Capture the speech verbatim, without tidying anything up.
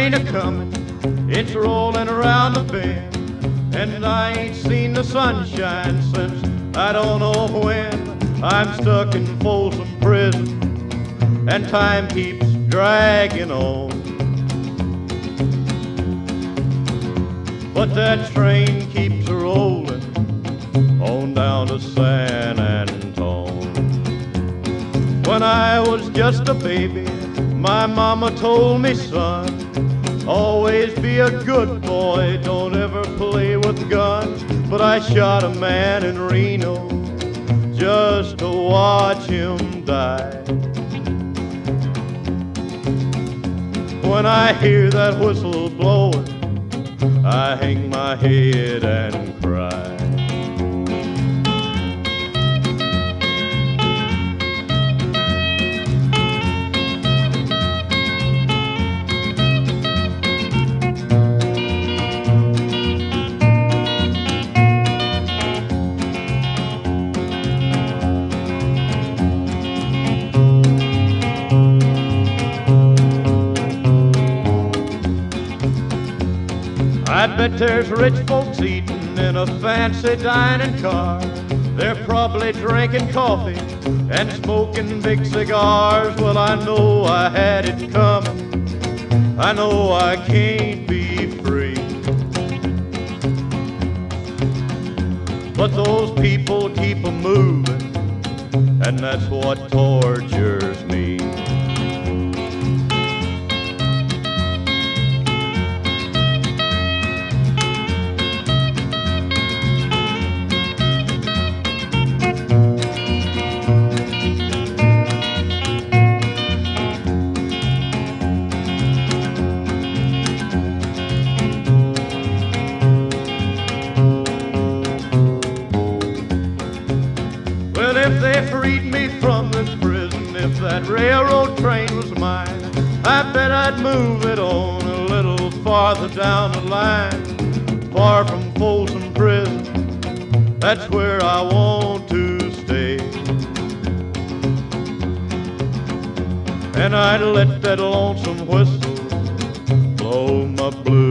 train a comin', it's rollin' around the bend, and I ain't seen the sunshine since I don't know when. I'm stuck in Folsom Prison, and time keeps dragging on. But that train keeps rollin' on down to San Antone. When I was just a baby, my mama told me, son, always be a good boy, don't ever play with guns. But I shot a man in Reno just to watch him die. When I hear that whistle blowing, I hang my head and cry. I bet there's rich folks eating in a fancy dining car. They're probably drinking coffee and smoking big cigars. Well, I know I had it coming, I know I can't be free. But those people keep a moving, and that's what tortures me. If they freed me from this prison, if that railroad train was mine, I bet I'd move it on a little farther down the line, far from Folsom Prison. That's where I want to stay. And I'd let that lonesome whistle blow my blues